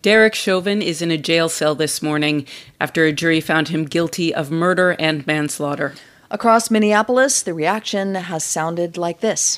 Derek Chauvin is in a jail cell this morning after a jury found him guilty of murder and manslaughter. Across Minneapolis, the reaction has sounded like this.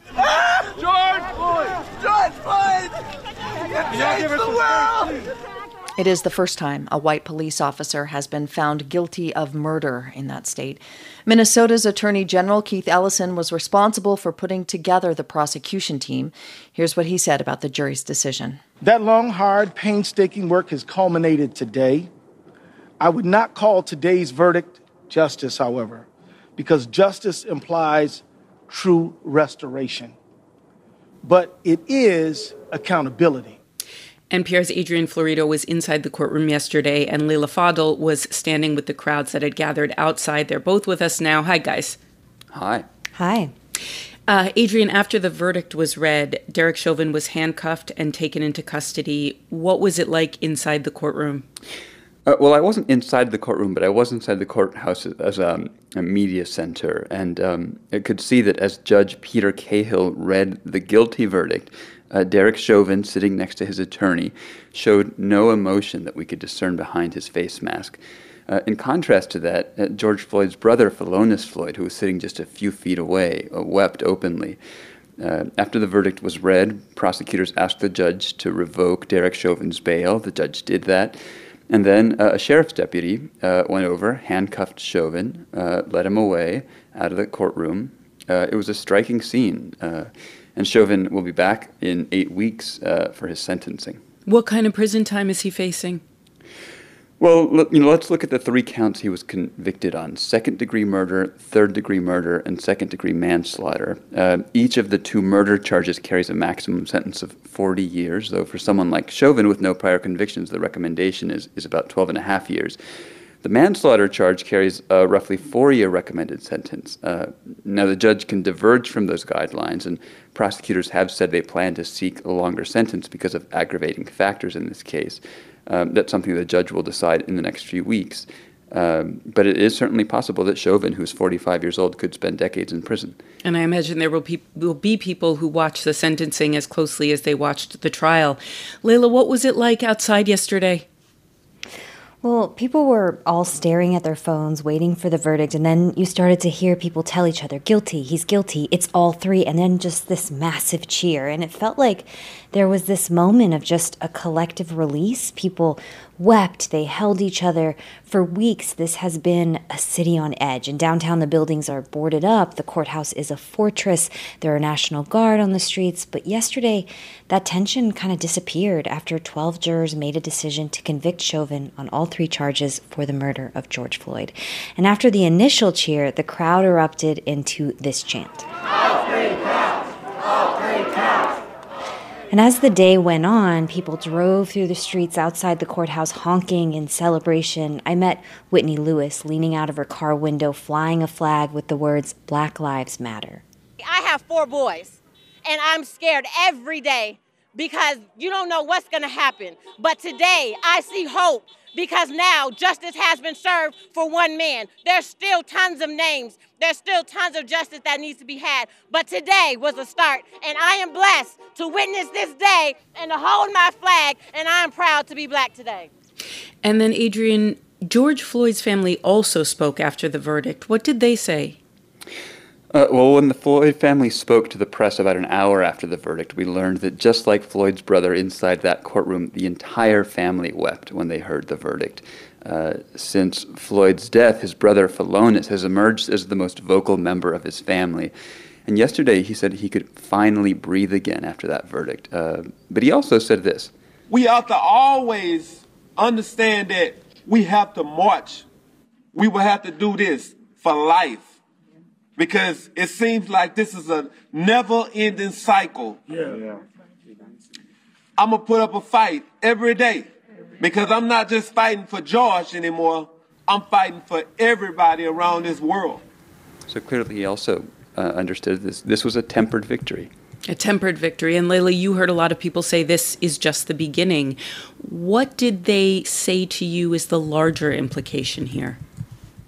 George Floyd! George Floyd! You changed the world! It is the first time a white police officer has been found guilty of murder in that state. Minnesota's Attorney General Keith Ellison was responsible for putting together the prosecution team. Here's what he said about the jury's decision. That long, hard, painstaking work has culminated today. I would not call today's verdict justice, however, because justice implies true restoration. But it is accountability. NPR's Adrian Florido was inside the courtroom yesterday, and Leila Fadel was standing with the crowds that had gathered outside. They're both with us now. Hi, guys. Hi. Hi. Adrian, after the verdict was read, Derek Chauvin was handcuffed and taken into custody. What was it like inside the courtroom? Well, I wasn't inside the courtroom, but I was inside the courthouse as a media center. And I could see that as Judge Peter Cahill read the guilty verdict, Derek Chauvin, sitting next to his attorney, showed no emotion that we could discern behind his face mask. In contrast to that, George Floyd's brother, Philonise Floyd, who was sitting just a few feet away, wept openly. After the verdict was read, prosecutors asked the judge to revoke Derek Chauvin's bail. The judge did that. And then a sheriff's deputy went over, handcuffed Chauvin, led him away out of the courtroom. It was a striking scene. And Chauvin will be back in 8 weeks for his sentencing. What kind of prison time is he facing? Well, let's look at the 3 counts he was convicted on: second-degree murder, third-degree murder, and second-degree manslaughter. Each of the 2 murder charges carries a maximum sentence of 40 years, though for someone like Chauvin with no prior convictions, the recommendation is about 12 and a half years. The manslaughter charge carries a roughly 4-year recommended sentence. Now, the judge can diverge from those guidelines, and prosecutors have said they plan to seek a longer sentence because of aggravating factors in this case. That's something the judge will decide in the next few weeks. But it is certainly possible that Chauvin, who's 45 years old, could spend decades in prison. And I imagine there will be people who watch the sentencing as closely as they watched the trial. Leila, what was it like outside yesterday? Well, people were all staring at their phones, waiting for the verdict, and then you started to hear people tell each other, guilty, he's guilty, it's all 3, and then just this massive cheer. And it felt like there was this moment of just a collective release. People wept, they held each other. For weeks, this has been a city on edge. In downtown, the buildings are boarded up. The courthouse is a fortress. There are National Guard on the streets. But yesterday, that tension kind of disappeared after 12 jurors made a decision to convict Chauvin on all 3 charges for the murder of George Floyd. And after the initial cheer, the crowd erupted into this chant. All 3 counts! All 3 counts! And as the day went on, people drove through the streets outside the courthouse honking in celebration. I met Whitney Lewis leaning out of her car window, flying a flag with the words, Black Lives Matter. I have 4 boys, and I'm scared every day because you don't know what's going to happen. But today, I see hope because now justice has been served for 1 man. There's still tons of names. There's still tons of justice that needs to be had. But today was a start, and I am blessed to witness this day and to hold my flag, and I am proud to be Black today. And then, Adrian, George Floyd's family also spoke after the verdict. What did they say? Well, when the Floyd family spoke to the press about an hour after the verdict, we learned that just like Floyd's brother inside that courtroom, the entire family wept when they heard the verdict. Since Floyd's death, his brother Philonise has emerged as the most vocal member of his family. And yesterday he said he could finally breathe again after that verdict. But he also said this. We have to always understand that we have to march. We will have to do this for life. Because it seems like this is a never-ending cycle. Yeah. I'm going to put up a fight every day. Because I'm not just fighting for George anymore. I'm fighting for everybody around this world. So clearly he also understood this was a tempered victory. A tempered victory. And Leila, you heard a lot of people say this is just the beginning. What did they say to you is the larger implication here?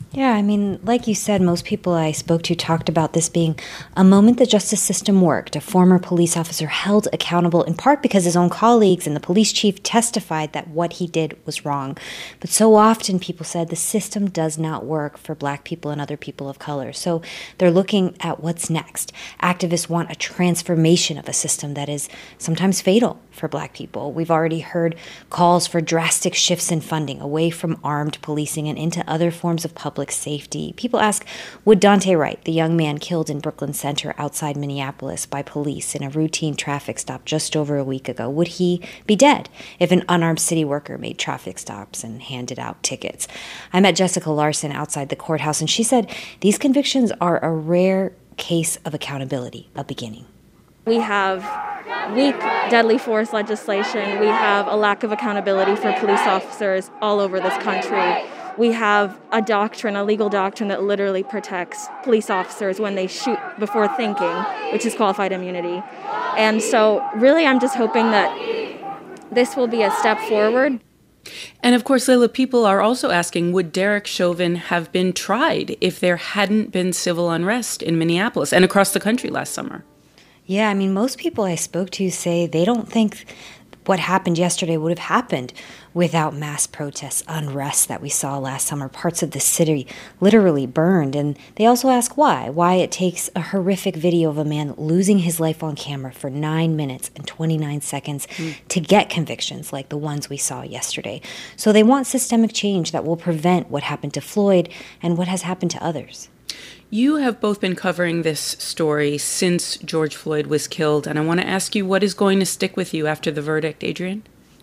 Yeah, I mean, like you said, most people I spoke to talked about this being a moment the justice system worked. A former police officer held accountable in part because his own colleagues and the police chief testified that what he did was wrong. But so often people said the system does not work for Black people and other people of color. So they're looking at what's next. Activists want a transformation of a system that is sometimes fatal for Black people. We've already heard calls for drastic shifts in funding away from armed policing and into other forms of public safety. People ask, would Daunte Wright, the young man killed in Brooklyn Center outside Minneapolis by police in a routine traffic stop just over a week ago, would he be dead if an unarmed city worker made traffic stops and handed out tickets? I met Jessica Larson outside the courthouse, and she said these convictions are a rare case of accountability, a beginning. We have weak deadly force legislation. We have a lack of accountability for police officers all over this country. We have a doctrine, a legal doctrine that literally protects police officers when they shoot before thinking, which is qualified immunity. And so really I'm just hoping that this will be a step forward. And of course, Layla, people are also asking, would Derek Chauvin have been tried if there hadn't been civil unrest in Minneapolis and across the country last summer? Yeah, I mean, most people I spoke to say they don't think what happened yesterday would have happened without mass protests, unrest that we saw last summer. Parts of the city literally burned. And they also ask why it takes a horrific video of a man losing his life on camera for 9 minutes and 29 seconds to get convictions like the ones we saw yesterday. So they want systemic change that will prevent what happened to Floyd and what has happened to others. You have both been covering this story since George Floyd was killed, and I want to ask you what is going to stick with you after the verdict, Adrian?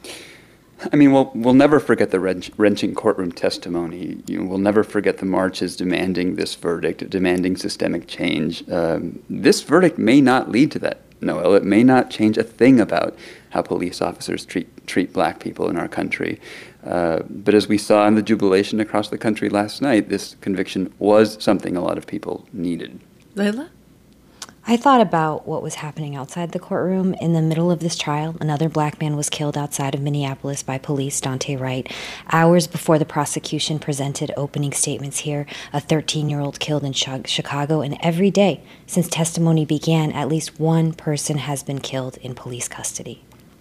I mean, we'll never forget the wrenching courtroom testimony. We'll never forget the marches demanding this verdict, demanding systemic change. This verdict may not lead to that, Noel. It may not change a thing about how police officers treat Black people in our country. But as we saw in the jubilation across the country last night, this conviction was something a lot of people needed. Layla? I thought about what was happening outside the courtroom. In the middle of this trial, another Black man was killed outside of Minneapolis by police, Daunte Wright. Hours before the prosecution presented opening statements here, a 13-year-old killed in Chicago, and every day since testimony began, at least one person has been killed in police custody.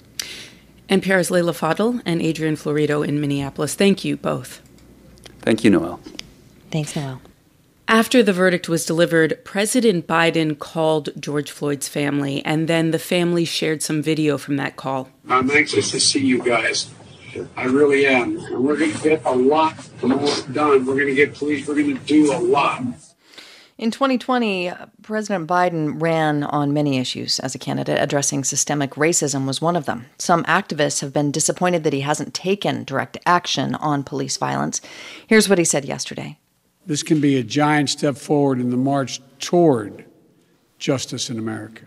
NPR's Leila Fadel and Adrian Florido in Minneapolis. Thank you both. Thank you, Noel. Thanks, Noel. After the verdict was delivered, President Biden called George Floyd's family, and then the family shared some video from that call. I'm anxious to see you guys. I really am. And we're going to get a lot more done. We're going to get police. We're going to do a lot. In 2020, President Biden ran on many issues as a candidate. Addressing systemic racism was one of them. Some activists have been disappointed that he hasn't taken direct action on police violence. Here's what he said yesterday. This can be a giant step forward in the march toward justice in America.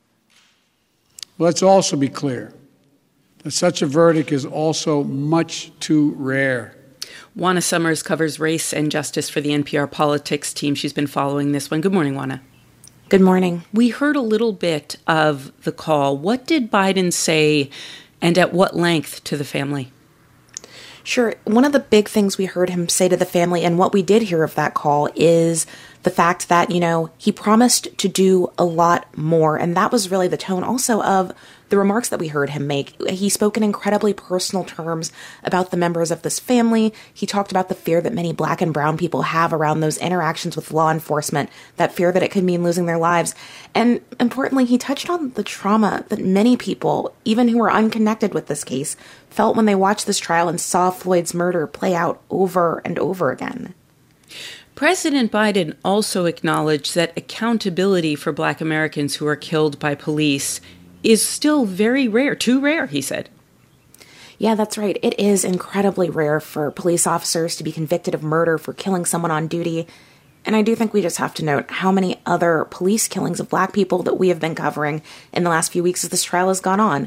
Let's also be clear that such a verdict is also much too rare. Juana Summers covers race and justice for the NPR politics team. She's been following this one. Good morning, Juana. Good morning. We heard a little bit of the call. What did Biden say, and at what length, to the family? Sure. One of the big things we heard him say to the family, and what we did hear of that call, is the fact that, he promised to do a lot more. And that was really the tone also of the remarks that we heard him make. He spoke in incredibly personal terms about the members of this family. He talked about the fear that many Black and brown people have around those interactions with law enforcement, that fear that it could mean losing their lives. And importantly, he touched on the trauma that many people, even who are unconnected with this case, felt when they watched this trial and saw Floyd's murder play out over and over again. President Biden also acknowledged that accountability for Black Americans who are killed by police is still very rare, too rare, he said. Yeah, that's right. It is incredibly rare for police officers to be convicted of murder for killing someone on duty. And I do think we just have to note how many other police killings of Black people that we have been covering in the last few weeks as this trial has gone on.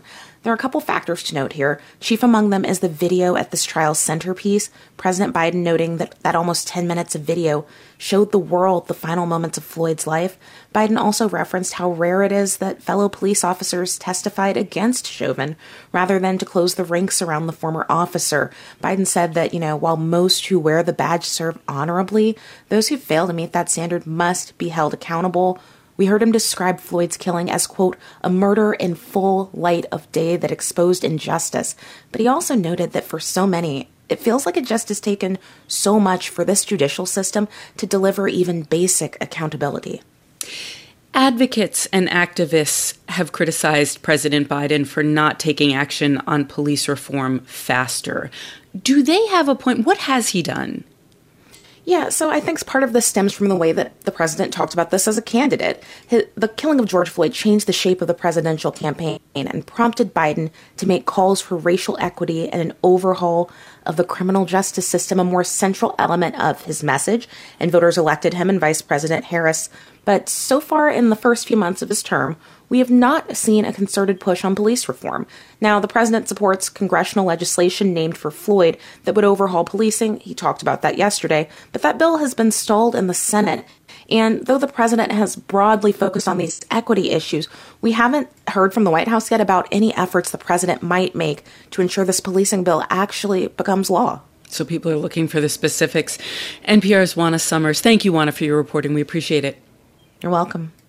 There are a couple factors to note here. Chief among them is the video at this trial's centerpiece. President Biden noting that almost 10 minutes of video showed the world the final moments of Floyd's life. Biden also referenced how rare it is that fellow police officers testified against Chauvin rather than to close the ranks around the former officer. Biden said that, while most who wear the badge serve honorably, those who fail to meet that standard must be held accountable. We heard him describe Floyd's killing as, quote, a murder in full light of day that exposed injustice. But he also noted that for so many, it feels like it just has taken so much for this judicial system to deliver even basic accountability. Advocates and activists have criticized President Biden for not taking action on police reform faster. Do they have a point? What has he done? Yeah, so I think part of this stems from the way that the president talked about this as a candidate. The killing of George Floyd changed the shape of the presidential campaign and prompted Biden to make calls for racial equity and an overhaul of the criminal justice system, a more central element of his message, and voters elected him and Vice President Harris. But so far in the first few months of his term, we have not seen a concerted push on police reform. Now, the president supports congressional legislation named for Floyd that would overhaul policing. He talked about that yesterday, but that bill has been stalled in the Senate. And though the president has broadly focused on these equity issues, we haven't heard from the White House yet about any efforts the president might make to ensure this policing bill actually becomes law. So people are looking for the specifics. NPR's Juana Summers. Thank you, Juana, for your reporting. We appreciate it. You're welcome.